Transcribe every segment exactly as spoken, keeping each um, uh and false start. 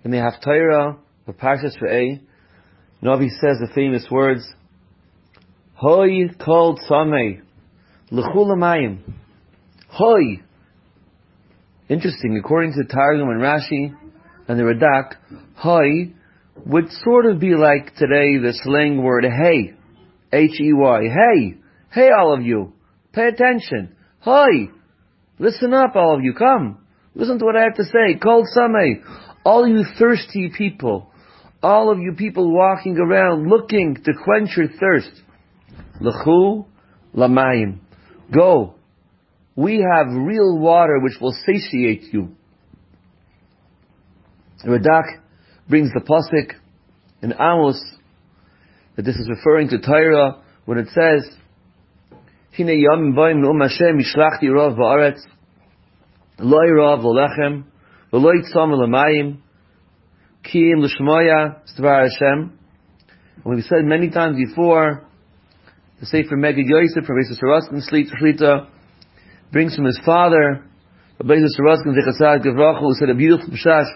and they have Torah, the Parshas Re'eh, Navi says the famous words, Hoi kol tzamei, l'chu l'mayim. Hoi. Interesting, according to Targum and Rashi and the Radak, Hoi would sort of be like today the slang word hey. H E Y. Hey. Hey all of you. Pay attention. Hoi. Listen up all of you. Come. Listen to what I have to say. Kol tzamei. All you thirsty people. All of you people walking around looking to quench your thirst. L'chu l'mayim. Go. We have real water which will satiate you. Radak brings the pasuk in Amos that this is referring to Torah when it says, Hine yamim ba'im nu'um Hashem yishlachti rav ba'aretz lo'i rav l'lechem v'lo'i tzam l'mayim ki im l'shmoya s'dvar Hashem. And we've said many times before, the Sefer Megid Yosef from Beis Saraskin Shlita brings from his father, Beis Saraskin Zechasad Gevrachu, who said a beautiful pshat.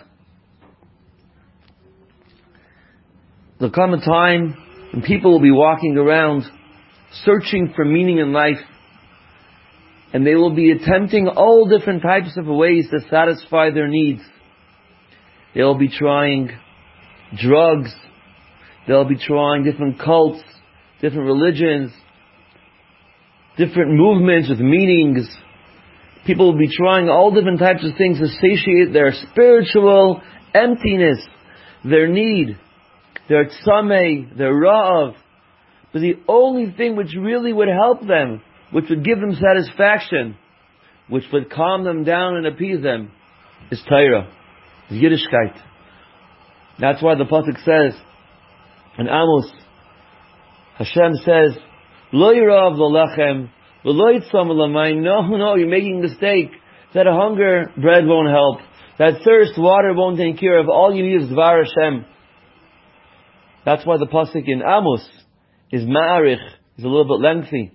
There'll come a time when people will be walking around searching for meaning in life, and they will be attempting all different types of ways to satisfy their needs. They'll be trying drugs, they'll be trying different cults, different religions, different movements with meanings. People will be trying all different types of things to satiate their spiritual emptiness, their need, their tzamei, their ra'av. But the only thing which really would help them, which would give them satisfaction, which would calm them down and appease them, is Torah, is Yiddishkeit. That's why the pasuk says in Amos, Hashem says, Lo yirav l'lechem, v'lo yitzam l'mayim. No, no, you're making a mistake. That hunger, bread won't help. That thirst, water won't take care of. All you need is Dvar Hashem. That's why the pasuk in Amos is ma'arich, is a little bit lengthy.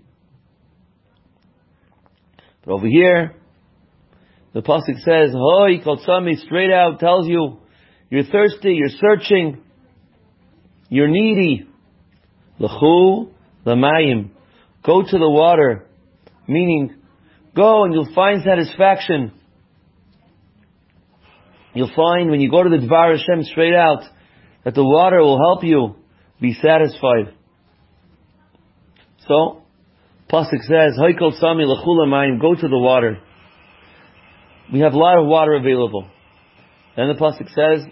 But over here, the pasuk says, Hoi kol tzamei, straight out tells you, you're thirsty, you're searching, you're needy. L'chu l'mayim. Go to the water. Meaning, go and you'll find satisfaction. You'll find when you go to the Dvar Hashem straight out, that the water will help you be satisfied. So, pasuk says, Haikol Sami l'chu l'mayim, go to the water. We have a lot of water available. Then the pasuk says,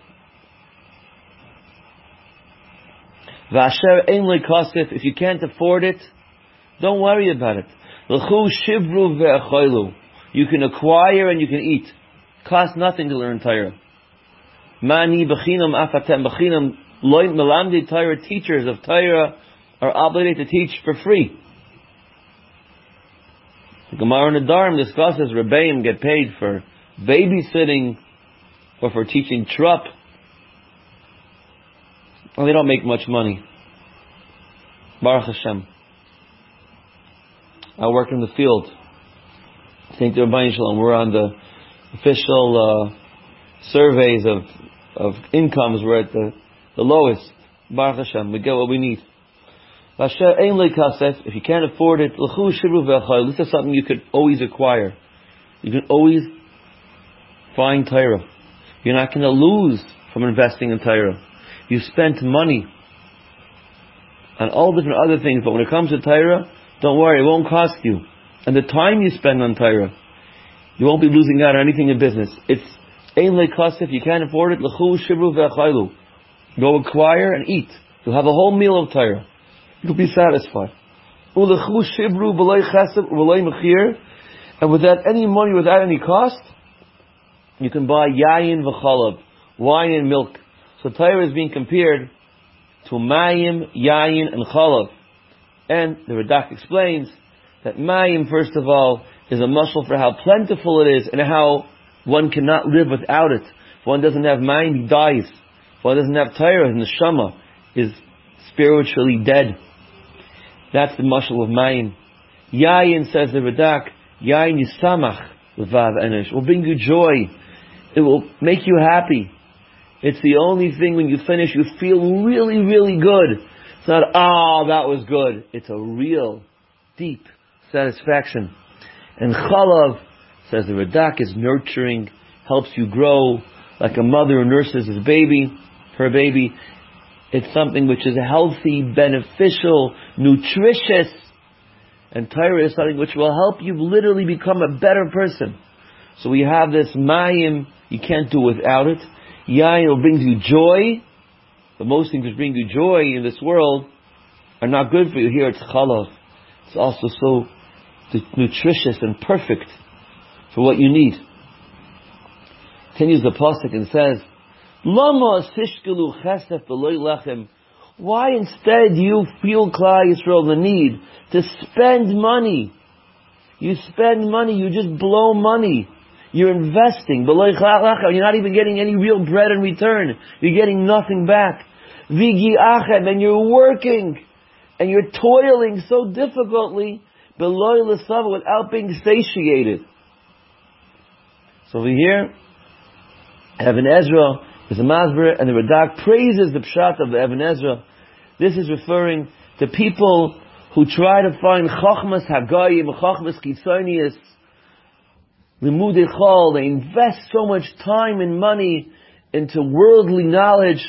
V'asher ein le'kasef, if you can't afford it, don't worry about it. L'chu shivru ve'achoilu, you can acquire and you can eat. Costs nothing to learn Torah. Mani b'chinam afatem b'chinam loin melamdi Torah, teachers of Torah are obligated to teach for free. The Gemara in the Dharm discusses Rebbeim get paid for babysitting or for teaching trup. Well, they don't make much money. Baruch Hashem. I work in the field. Saint Rabbeinu Shalom. We're on the official uh, surveys of of incomes. We're at the, the lowest. Baruch Hashem. We get what we need. If you can't afford it, this is something you could always acquire. You can always find Torah. You're not going to lose from investing in Torah. You spent money on all different other things, but when it comes to Torah, don't worry, it won't cost you. And the time you spend on Torah, you won't be losing out on anything in business. It's ein le'kasef, you can't afford it, l'chu shivru ve'achaylu. Go acquire and eat. You'll have a whole meal of Torah. You'll be satisfied. U'lechu shivru b'loi chesed b'loi mechir, and without any money, without any cost, you can buy yayin v'chalav, wine and milk. So Torah is being compared to mayim, yayin, and chalav. And the Radak explains that mayim, first of all, is a mashal for how plentiful it is and how one cannot live without it. If one doesn't have mayim, he dies. If one doesn't have Torah, his neshama is spiritually dead. That's the mashal of mayim. Yayin, says the Radak, yayin yisamach l'vav enesh, will bring you joy. It will make you happy. It's the only thing when you finish you feel really, really good. It's not, oh, that was good. It's a real, deep satisfaction. And chalav, says the Radak, is nurturing, helps you grow like a mother who nurses his baby, her baby. It's something which is healthy, beneficial, nutritious. And Torah is something which will help you literally become a better person. So we have this mayim, you can't do without it. Yain will bring you joy. But most things which bring you joy in this world are not good for you. Here it's chalav. It's also so nutritious and perfect for what you need. Continues the pasuk and says, Lama tishkelu chesef v'loy lechem. Why instead do you feel, Klal Yisrael, the need to spend money? You spend money, you just blow money. You're investing. You're not even getting any real bread in return. You're getting nothing back. Vigiachem, and you're working, and you're toiling so difficultly, without being satiated. So over here, Even Ezra is a Masber, and the Radak praises the Pshat of the Even Ezra. This is referring to people who try to find Chochmas Hagayim, Chochmas Kitzonius, Limudei Chol. They invest so much time and money into worldly knowledge,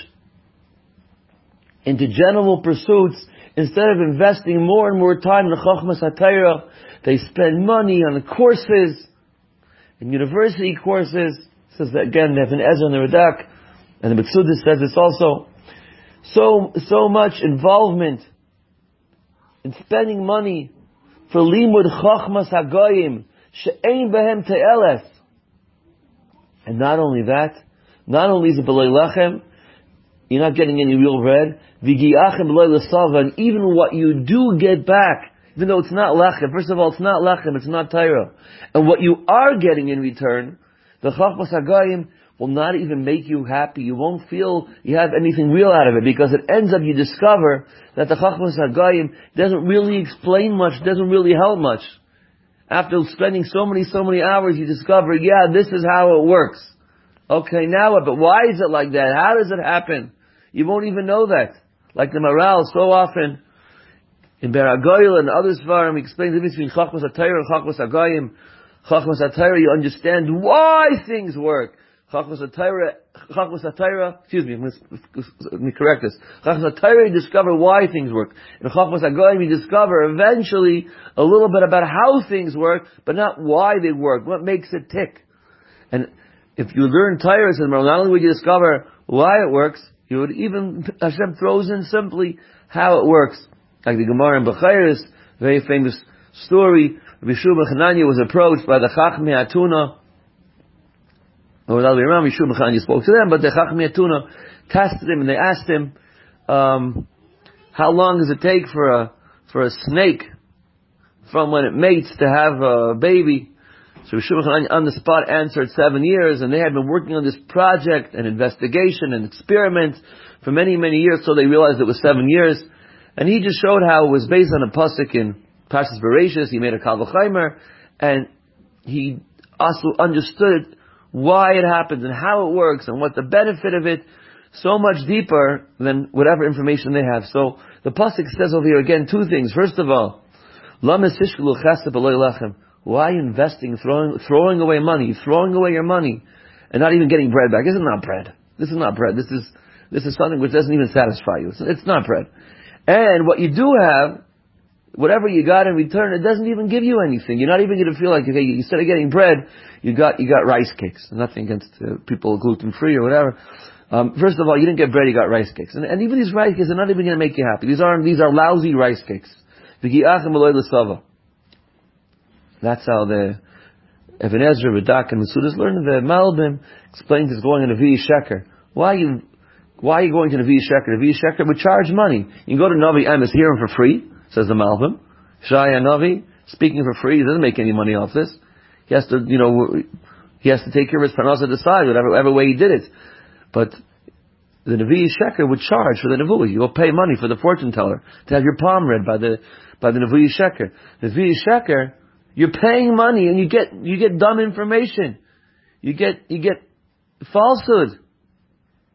into general pursuits, instead of investing more and more time in the Chochmas HaTorah. They spend money on the courses, in university courses. It says that again, Even Ezra and the Radak, and the Betsudis says this also. So, so much involvement in spending money for Limud Chochmas HaGoyim, She'ein Behem Te'elef. And not only that, not only is it B'loi Lechem, you're not getting any real bread, V'gi'achem B'loi L'sava, and even what you do get back, even though it's not Lechem, first of all, it's not Lechem, it's not Torah. And what you are getting in return, the Chochmas HaGoyim, will not even make you happy. You won't feel you have anything real out of it, because it ends up you discover that the Chochmas HaGoyim doesn't really explain much, doesn't really help much. After spending so many, so many hours, you discover, yeah, this is how it works. Okay, now what? But why is it like that? How does it happen? You won't even know that. Like the Maral, so often, in Beragoyel and others, Svarim, he explains the difference between Chochmas HaTorah and Chochmas HaGoyim. Chochmas HaTorah, you understand why things work. Chochmas HaTorah, Chochmas HaTorah, excuse me, let me correct this. Chochmas HaTorah, you discover why things work. In Chochmas HaGoyim, you discover eventually a little bit about how things work, but not why they work, what makes it tick. And if you learn Torah, not only would you discover why it works, you would even, Hashem throws in simply how it works. Like the Gemara in Bechayres, very famous story, Rabbi Shua Chananya was approached by the Chachmei Atuna, or the other way around, Rabbi Shua Chananya spoke to them, but the Chachmei Atuna tested him and they asked him, um, how long does it take for a, for a snake from when it mates to have a baby? So Rabbi Shua Chananya on the spot answered seven years, and they had been working on this project and investigation and experiment for many, many years, so they realized it was seven years. And he just showed how it was based on a pasuk in Parshas Bereshis. He made a Kal V'chaimer, and he also understood why it happens and how it works and what the benefit of it, so much deeper than whatever information they have. So the pasuk says over here again two things. First of all, Lama tishkelu chesed v'lo lechem. Why are you investing, throwing, throwing away money, throwing away your money, and not even getting bread back? This is not bread. This is not bread. This is this is something which doesn't even satisfy you. It's, it's not bread. And what you do have, whatever you got in return, it doesn't even give you anything. You're not even going to feel like, okay, instead of getting bread, you got you got rice cakes. Nothing against uh, people gluten free or whatever. Um, first of all, you didn't get bread, you got rice cakes, and, and even these rice cakes are not even going to make you happy. These are these are lousy rice cakes. That's how the Even Ezra, Radak, and Masudas learned. The Malbim explains it's going to Nevi Sheker. Why you why are you going to Nevi Sheker? Nevi Sheker would charge money. You can go to Navi Amos, hear him for free, says the Malbim. Shaya Navi, speaking for free, he doesn't make any money off this. He has to, you know, he has to take care of his parnasa decide, whatever, whatever way he did it. But the Nevi Sheker would charge for the Nevuah. You go pay money for the fortune teller to have your palm read by the by the Nevi Sheker. The Nevi Sheker, you're paying money and you get you get dumb information. You get you get falsehood.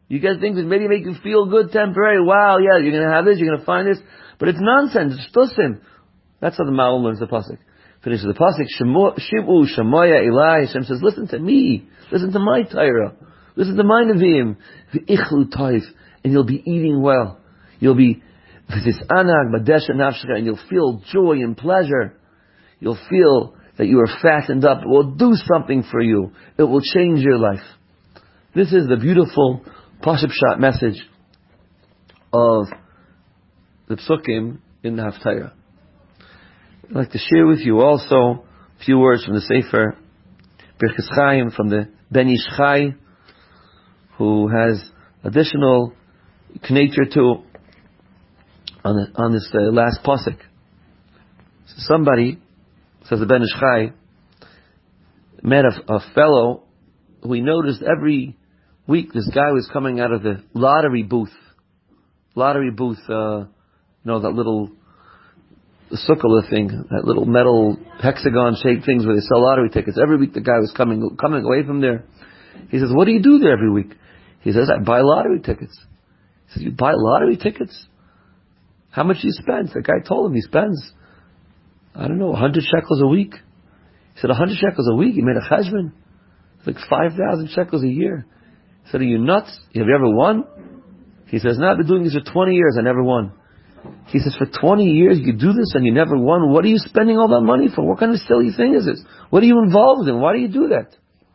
You get things that maybe make you feel good temporarily. Wow, yeah, you're going to have this, you're going to find this. But it's nonsense. It's shtusim. That's how the Maal learns the pasuk. Finishes the pasuk. Shimu Shemoya Elai. Hashem says, listen to me. Listen to my Torah. Listen to my Nevi'im. V'ichlu toiv. And you'll be eating well. You'll be v'tisanag badesha nafshcha. And you'll feel joy and pleasure. You'll feel that you are fattened up. It will do something for you. It will change your life. This is the beautiful Pashup Shot message of the Psukim in the Haftarah. I'd like to share with you also a few words from the Sefer Birchas Chaim, from the Ben Ish Chai, who has additional knature to on, the, on this uh, last pasuk. So somebody, says the Ben Ish Chai, met a, a fellow who he noticed every week this guy was coming out of the lottery booth. Lottery booth, uh, you know, that little sukkah thing, that little metal hexagon shaped things where they sell lottery tickets. Every week the guy was coming coming away from there. He says, what do you do there every week? He says, I buy lottery tickets. He says, you buy lottery tickets? How much do you spend? The guy told him he spends, I don't know, a hundred shekels a week. He said, a hundred shekels a week? He made a cheshbon. It's like five thousand shekels a year. He said, are you nuts? Have you ever won? He says, no, I've been doing this for twenty years. I never won. He says, for twenty years you do this and you never won? What are you spending all that money for? What kind of silly thing is this? What are you involved in? Why do you do that?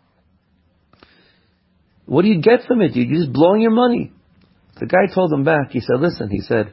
What do you get from it? You're just blowing your money. The guy told him back. He said, listen, he said,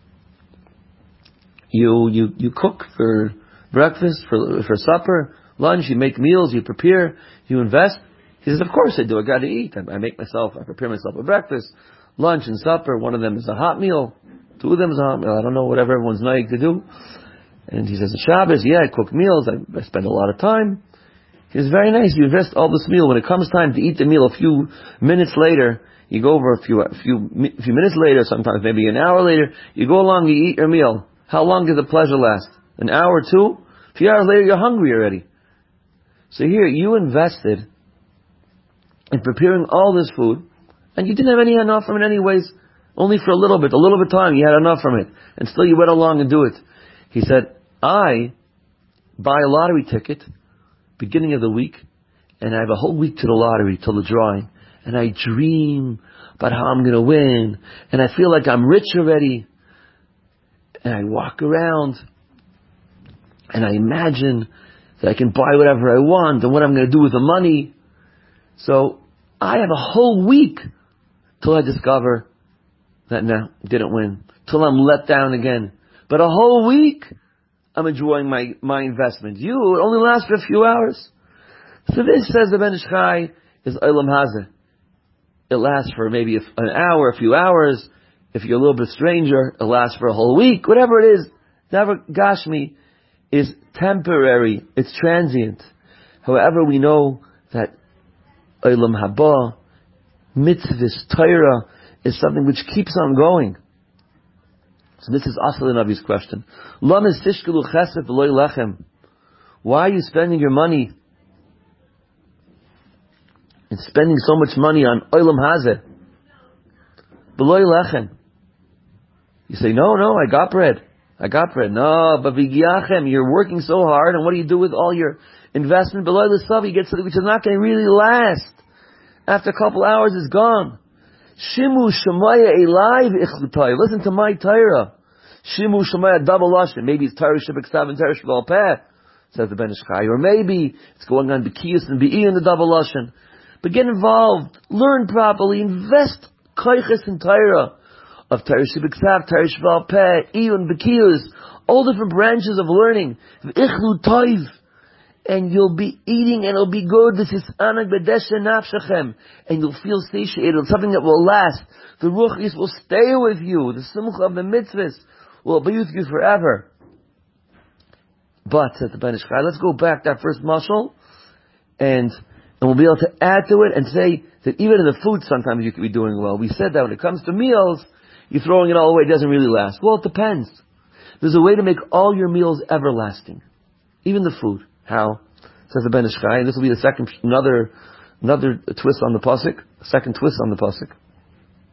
you, you, you cook for breakfast, for, for supper, lunch, you make meals, you prepare, you invest. He says, of course I do. I got to eat. I, I make myself, I prepare myself a breakfast, lunch and supper. One of them is a hot meal. Two of them is a hot meal. I don't know, whatever everyone's naik to do. And he says, Shabbos, yeah, I cook meals. I, I spend a lot of time. He says, very nice. You invest all this meal. When it comes time to eat the meal, a few minutes later, you go over a few, a few, a few minutes later, sometimes maybe an hour later, you go along, you eat your meal. How long does the pleasure last? An hour or two? A few hours later, you're hungry already. So here, you invested in preparing all this food, and you didn't have any enough from it anyways, only for a little bit, a little bit of time, you had enough from it, and still you went along and do it. He said, I buy a lottery ticket, beginning of the week, and I have a whole week to the lottery, till the drawing, and I dream about how I'm going to win, and I feel like I'm rich already, and I walk around, and I imagine that I can buy whatever I want, and what I'm going to do with the money. So I have a whole week till I discover that no, didn't win, till I'm let down again. But a whole week I'm enjoying my, my investment. You, it only lasts for a few hours. So this, says the Ben Ish Chai, is Olam Hazeh. It lasts for maybe an hour, a few hours. If you're a little bit stranger, it lasts for a whole week. Whatever it is, never Gashmi is temporary. It's transient. However, we know that Olam Haba, mitzvahs, Torah, is something which keeps on going. So this is Asal Navi's question. Why are you spending your money and spending so much money on Olam Hazeh? B'loy lechem. You say, no, no, I got bread. I got bread. No, but v'giachem, you're working so hard, and what do you do with all your investment? B'loy l'sav, you get something which is not going to really last. After a couple hours, it's gone. Shimu Shemaya Elai v'ichlutay. Listen to my Torah. Shimu Shemaya double lashon. Maybe it's Torah Shebeksav and Torah Shebal Peh, says the Ben Ish Chai. Or maybe it's going on B'kiyus and B'iyah in the double lashon. But get involved. Learn properly. Invest koiches in Torah. Of Torah Shebeksav, Torah Shebal Peh, Iyun, B'kiyus. All different branches of learning. V'ichlutay. And you'll be eating and it'll be good. This is anag bedeshe nafshachem. And you'll feel satiated. It's something that will last. The ruchis will stay with you. The simcha of the mitzvahs will be with you forever. But, said the Ben Ish Chai, let's go back to that first mashal, and, and we'll be able to add to it and say that even in the food sometimes you could be doing well. We said that when it comes to meals, you're throwing it all away. It doesn't really last. Well, it depends. There's a way to make all your meals everlasting. Even the food. How? Says the Ben Ish Chai, and this will be the second, another, another twist on the pasuk, second twist on the pasuk.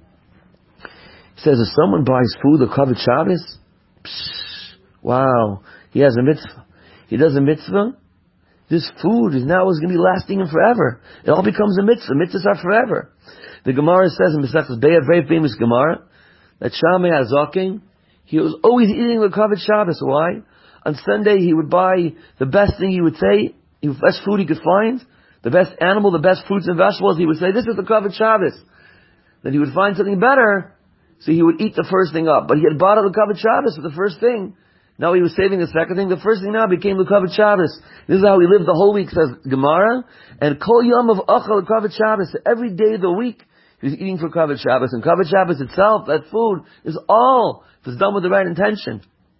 says if someone buys food or covered Shabbos, psh, wow, he has a mitzvah. He does a mitzvah. This food is now is going to be lasting him forever. It all becomes a mitzvah. Mitzvahs are forever. The Gemara says in Masechtas Be'er, very famous Gemara, that Shammai HaZaken, he was always eating the covered Shabbos. Why? On Sunday he would buy the best thing he would say, the best food he could find, the best animal, the best fruits and vegetables. He would say, this is the covered Shabbos. Then he would find something better, so he would eat the first thing up. But he had bought the covered Shabbos for the first thing. Now he was saving the second thing. The first thing now became the covered Shabbos. This is how he lived the whole week, says Gemara. And Kol Yom of Achal covered Shabbos. Every day of the week he was eating for covered Shabbos. And covered Shabbos itself, that food, is all, if it's done with the right intention,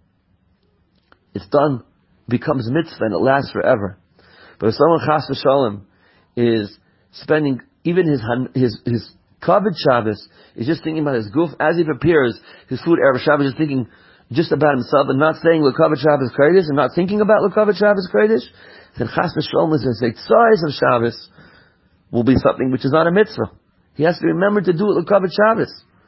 it's done, becomes mitzvah, and it lasts forever. But if someone chas v'shalom is spending even his his his covered Shabbos, is just thinking about his goof as he prepares his food erev Shabbos, just thinking just about himself and not saying L'Kavod Shabbos Kodesh and not thinking about L'Kavod Shabbos Kodesh, then chas v'shalom is the tzais of Shabbos will be something which is not a mitzvah. He has to remember to do it L'Kavod Shabbos.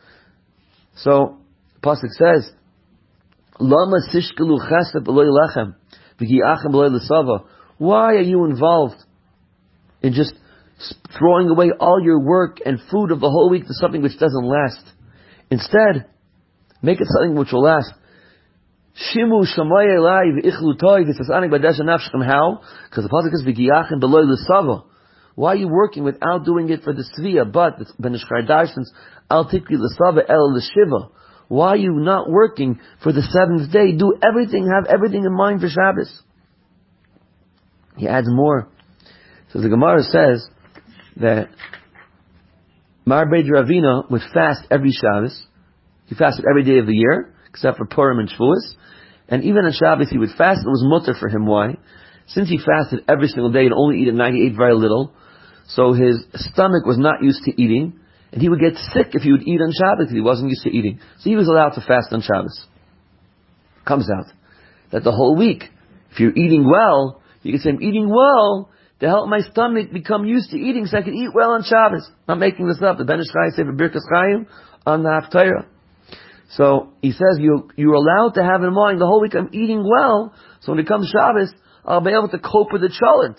So, the pasuk says, Lama sishkelu chesed b'loy lechem v'gi'achem b'loy l'sava. Why are you involved in just throwing away all your work and food of the whole week to something which doesn't last? Instead, make it something which will last. Shimu shamoy elai v'ichlu toy v'sasanik b'desh nafshchem. How? Because the pasuk says v'gi'achem b'loy l'sava. Why are you working without doing it for the svia? But Ben Ish Chai Darshans al tikri l'sava el l'shiva. Why are you not working for the seventh day? Do everything, have everything in mind for Shabbos. He adds more. So the Gemara says that Mar Beid Ravina would fast every Shabbos. He fasted every day of the year, except for Purim and Shavuos. And even on Shabbos he would fast. It was mutter for him. Why? Since he fasted every single day and only ate at night, he ate very little. So his stomach was not used to eating. And he would get sick if he would eat on Shabbos because he wasn't used to eating. So he was allowed to fast on Shabbos. Comes out that the whole week, if you're eating well, you can say, I'm eating well to help my stomach become used to eating so I can eat well on Shabbos. I'm not making this up. The Ben Ish Chai said for Birkas Chaim on the Haftarah. So he says you, you're allowed to have in mind the whole week I'm eating well, so when it comes Shabbos, I'll be able to cope with the cholent.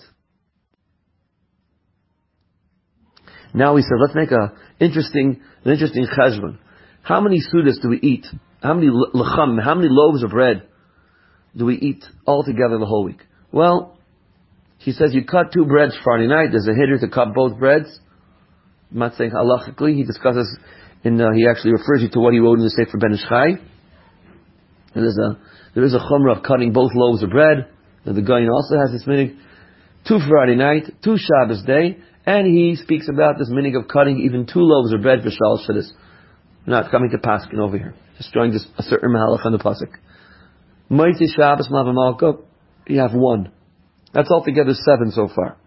Now he said, let's make a interesting, an interesting cheshbon. How many sudas do we eat? How many lecham, how many loaves of bread do we eat all together the whole week? Well, he says you cut two breads Friday night. There's a hitter to cut both breads. I'm not saying halachically. He discusses, in, uh, he actually refers you to what he wrote in the Sefer Ben Ish Chai. And there's a, there is a chumrah of cutting both loaves of bread. And the Gaon also has this minig. Two Friday night, two Shabbos day. And he speaks about this minig of cutting even two loaves of bread for Shal Shabbos. Not coming to Paskin over here. Just drawing this, a certain mahalach on the pasuk. Motzei Shabbos Mavamalka, you have one. That's altogether seven so far.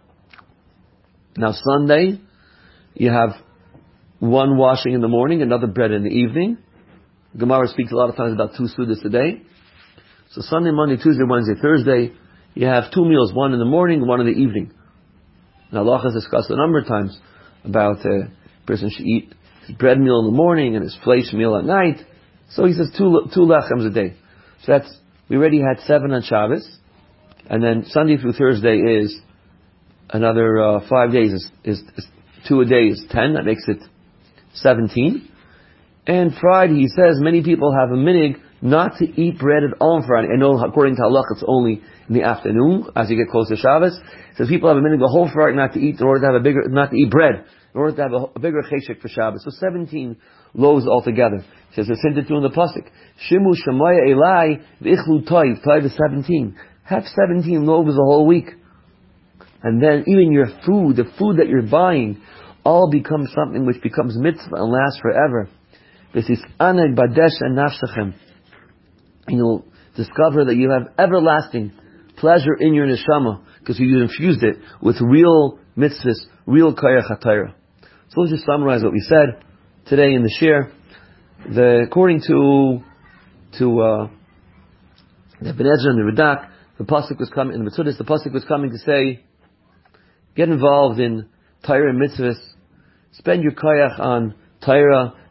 Now Sunday, you have one washing in the morning, another bread in the evening. Gemara speaks a lot of times about two sudas a day. So Sunday, Monday, Tuesday, Wednesday, Thursday, you have two meals, one in the morning, one in the evening. Now Allah has discussed a number of times about uh, a person should eat his bread meal in the morning and his flesh meal at night. So he says two two lechems a day. So that's, we already had seven on Shabbos, and then Sunday through Thursday is another uh, five days. Is, is, is two a day is ten. That makes it seventeen. And Friday, he says many people have a minig not to eat bread at all on Friday. I know according to halach it's only in the afternoon as you get close to Shabbos. It says people have a minig the whole Friday not to eat in order to have a bigger, not to eat bread, in order to have a, a bigger cheshek for Shabbos. So seventeen loaves altogether. He says it's hinted to in the pasuk. Shimu shamaya elai v'ichlu toiv. Toiv is seventeen. Have seventeen loaves the whole week. And then even your food, the food that you're buying, all becomes something which becomes mitzvah and lasts forever. This is aneg badesh and nafshachem. And you'll discover that you have everlasting pleasure in your neshama because you infused it with real mitzvahs, real kayach hatayra. So let's just summarize what we said today in the shir. The, according to to uh, the Ben Ezra and the Radak, the pasuk was coming in the Metzudas. The pasuk was coming to say, get involved in Torah and mitzvahs. Spend your kayach on Torah.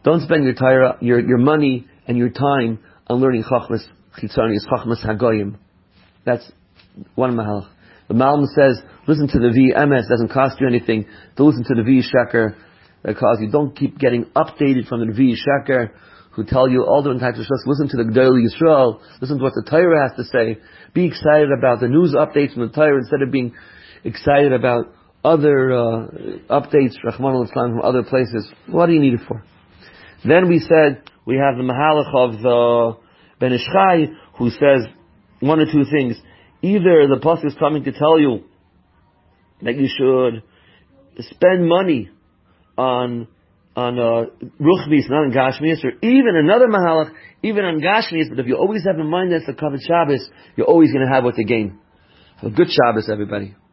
Don't spend your tire, your, your money and your time on learning Chachmas Chitzonius, Chachmas Hagoyim. That's one Mahalach. The Malm says, listen to the V M S, doesn't cost you anything to listen to the V Sheker, because you don't keep getting updated from the V Sheker, who tell you all different types of stuff. Listen to the Gedolei Yisrael, listen to what the Torah has to say. Be excited about the news updates from the Torah instead of being excited about other uh, updates, Rahman al-Islam, from other places. What do you need it for? Then we said, we have the Mahalach of the Ben Ish Chai, who says one or two things. Either the pasuk is coming to tell you that you should spend money on on uh, ruchnis, not on gashmias, or even another mahalach, even on gashmias. But if you always have in mind that's the Kavod Shabbos, you're always going to have what to gain. So good Shabbos, everybody.